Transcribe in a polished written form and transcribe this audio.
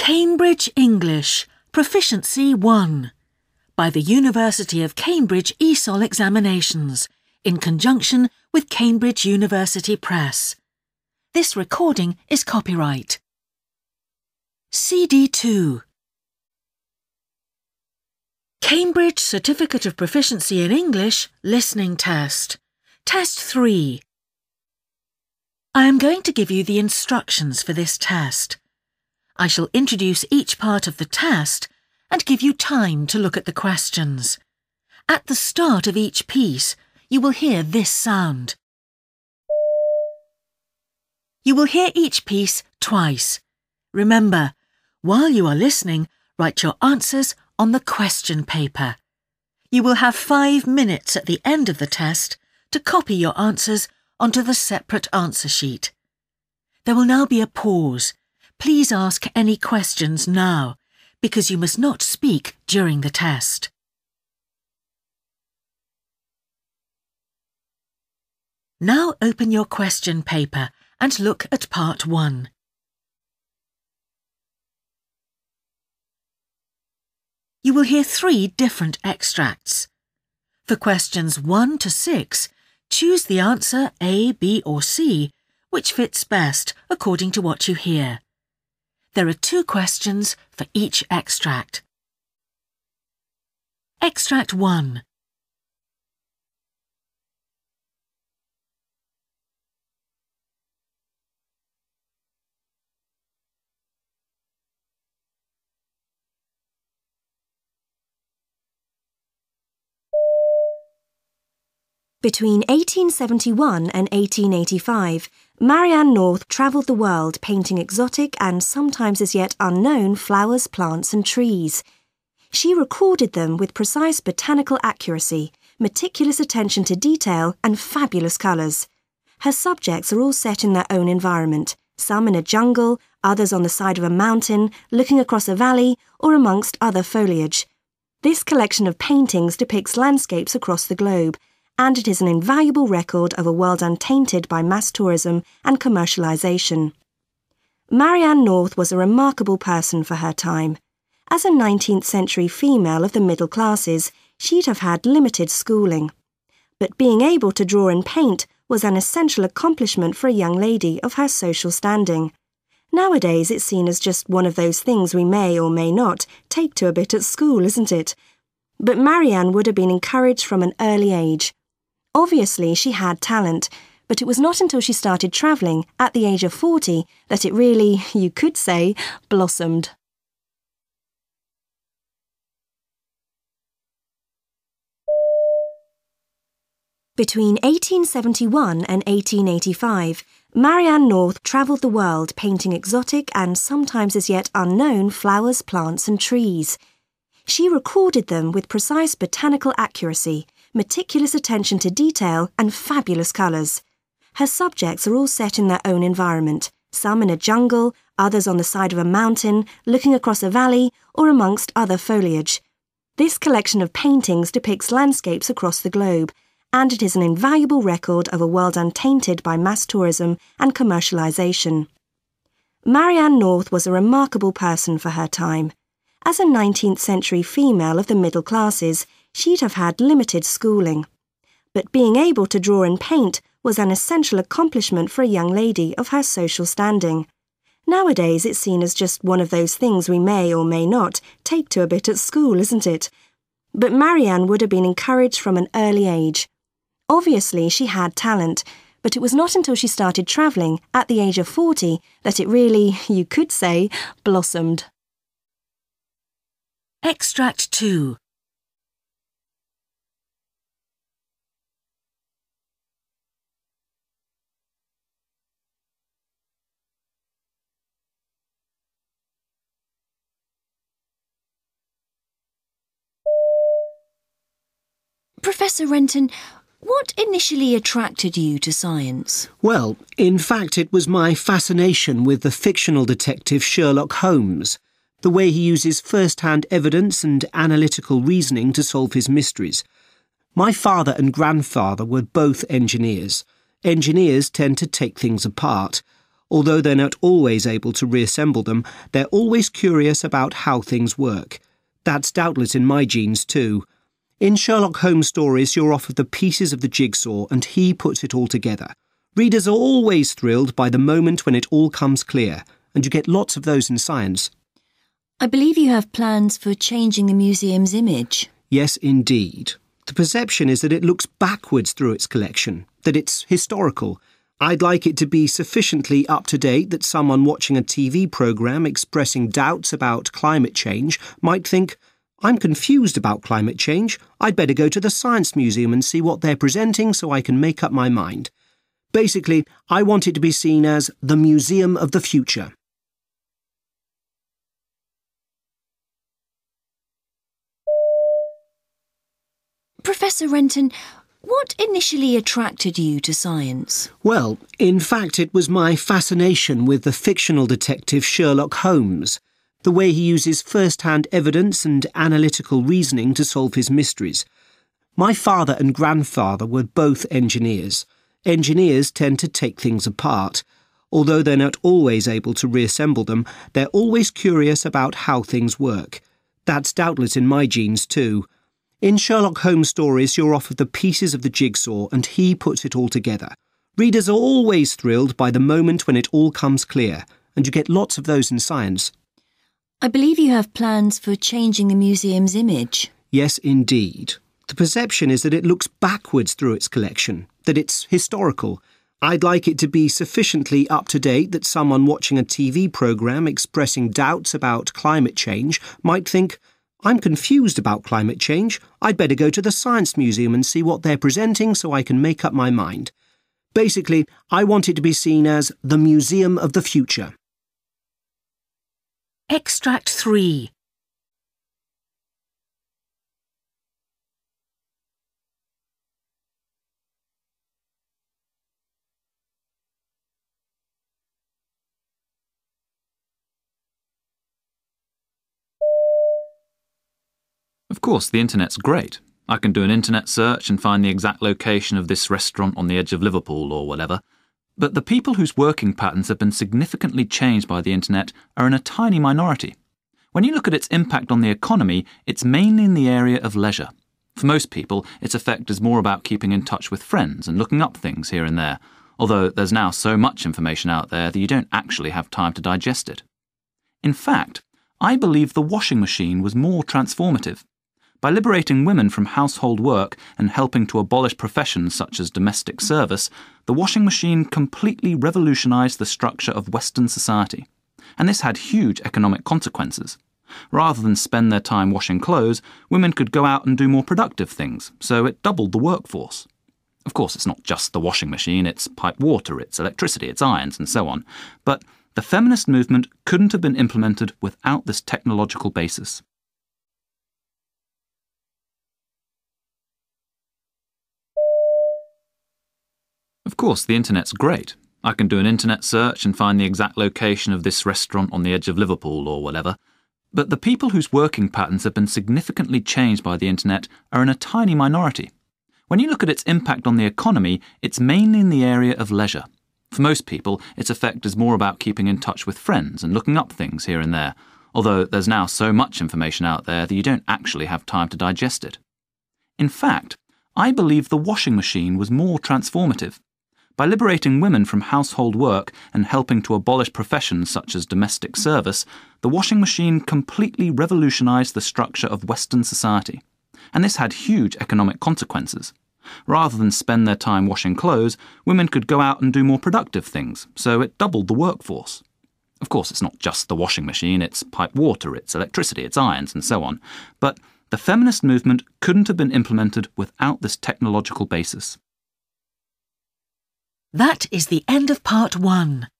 Cambridge English Proficiency 1 by the University of Cambridge ESOL Examinations in conjunction with Cambridge University Press. This recording is copyright. CD2 Cambridge Certificate of Proficiency in English Listening Test. Test 3. I am going to give you the instructions for this test. I shall introduce each part of the test and give you time to look at the questions. At the start of each piece, you will hear this sound. You will hear each piece twice. Remember, while you are listening, write your answers on the question paper. You will have 5 minutes at the end of the test to copy your answers onto the separate answer sheet. There will now be a pause. Please ask any questions now, because you must not speak during the test. Now open your question paper and look at part 1. You will hear 3 different extracts. For questions 1 to 6, choose the answer A, B or C, which fits best according to what you hear. There are 2 questions for each extract. Extract 1. Between 1871 and 1885, Marianne North travelled the world painting exotic and sometimes as yet unknown flowers, plants and trees. She recorded them with precise botanical accuracy, meticulous attention to detail and fabulous colours. Her subjects are all set in their own environment, some in a jungle, others on the side of a mountain, looking across a valley or amongst other foliage. This collection of paintings depicts landscapes across the globe, and it is an invaluable record of a world untainted by mass tourism and commercialisation. Marianne North was a remarkable person for her time. As a 19th century female of the middle classes, she'd have had limited schooling. But being able to draw and paint was an essential accomplishment for a young lady of her social standing. Nowadays it's seen as just one of those things we may or may not take to a bit at school, isn't it? But Marianne would have been encouraged from an early age. Obviously, she had talent, but it was not until she started travelling at the age of 40 that it really, you could say, blossomed. Between 1871 and 1885, Marianne North travelled the world painting exotic and sometimes as yet unknown flowers, plants and trees. She recorded them with precise botanical accuracy, meticulous attention to detail and fabulous colours. Her subjects are all set in their own environment, some in a jungle, others on the side of a mountain, looking across a valley or amongst other foliage. This collection of paintings depicts landscapes across the globe, and it is an invaluable record of a world untainted by mass tourism and commercialisation. Marianne North was a remarkable person for her time. As a 19th century female of the middle classes, she'd have had limited schooling. But being able to draw and paint was an essential accomplishment for a young lady of her social standing. Nowadays it's seen as just one of those things we may or may not take to a bit at school, isn't it? But Marianne would have been encouraged from an early age. Obviously, she had talent, but it was not until she started travelling at the age of 40 that it really, you could say, blossomed. Extract 2. Professor Renton, what initially attracted you to science? Well, in fact, it was my fascination with the fictional detective Sherlock Holmes, the way he uses first-hand evidence and analytical reasoning to solve his mysteries. My father and grandfather were both engineers. Engineers tend to take things apart. Although they're not always able to reassemble them, they're always curious about how things work. That's doubtless in my genes too. In Sherlock Holmes stories, you're offered the pieces of the jigsaw and he puts it all together. Readers are always thrilled by the moment when it all comes clear, and you get lots of those in science. I believe you have plans for changing the museum's image. Yes, indeed. The perception is that it looks backwards through its collection, that it's historical. I'd like it to be sufficiently up-to-date that someone watching a TV programme expressing doubts about climate change might think, I'm confused about climate change. I'd better go to the Science Museum and see what they're presenting so I can make up my mind. Basically, I want it to be seen as the museum of the future. Professor Renton, what initially attracted you to science? Well, in fact, it was my fascination with the fictional detective Sherlock Holmes, the way he uses first-hand evidence and analytical reasoning to solve his mysteries. My father and grandfather were both engineers. Engineers tend to take things apart. Although they're not always able to reassemble them, they're always curious about how things work. That's doubtless in my genes too. In Sherlock Holmes stories, you're offered the pieces of the jigsaw and he puts it all together. Readers are always thrilled by the moment when it all comes clear, and you get lots of those in science. I believe you have plans for changing the museum's image. Yes, indeed. The perception is that it looks backwards through its collection, that it's historical. I'd like it to be sufficiently up-to-date that someone watching a TV programme expressing doubts about climate change might think, I'm confused about climate change. I'd better go to the Science Museum and see what they're presenting so I can make up my mind. Basically, I want it to be seen as the museum of the future. Extract 3. Of course, the internet's great. I can do an internet search and find the exact location of this restaurant on the edge of Liverpool or whatever. But the people whose working patterns have been significantly changed by the internet are in a tiny minority. When you look at its impact on the economy, it's mainly in the area of leisure. For most people, its effect is more about keeping in touch with friends and looking up things here and there, although there's now so much information out there that you don't actually have time to digest it. In fact, I believe the washing machine was more transformative. By liberating women from household work and helping to abolish professions such as domestic service, the washing machine completely revolutionized the structure of Western society. And this had huge economic consequences. Rather than spend their time washing clothes, women could go out and do more productive things, so it doubled the workforce. Of course, it's not just the washing machine, it's piped water, it's electricity, it's irons, and so on. But the feminist movement couldn't have been implemented without this technological basis. Of course, the internet's great. I can do an internet search and find the exact location of this restaurant on the edge of Liverpool or whatever. But the people whose working patterns have been significantly changed by the internet are in a tiny minority. When you look at its impact on the economy, it's mainly in the area of leisure. For most people, its effect is more about keeping in touch with friends and looking up things here and there, although there's now so much information out there that you don't actually have time to digest it. In fact, I believe the washing machine was more transformative. By liberating women from household work and helping to abolish professions such as domestic service, the washing machine completely revolutionized the structure of Western society. And this had huge economic consequences. Rather than spend their time washing clothes, women could go out and do more productive things, so it doubled the workforce. Of course, it's not just the washing machine, it's piped water, it's electricity, it's irons, and so on. But the feminist movement couldn't have been implemented without this technological basis. That is the end of part 1.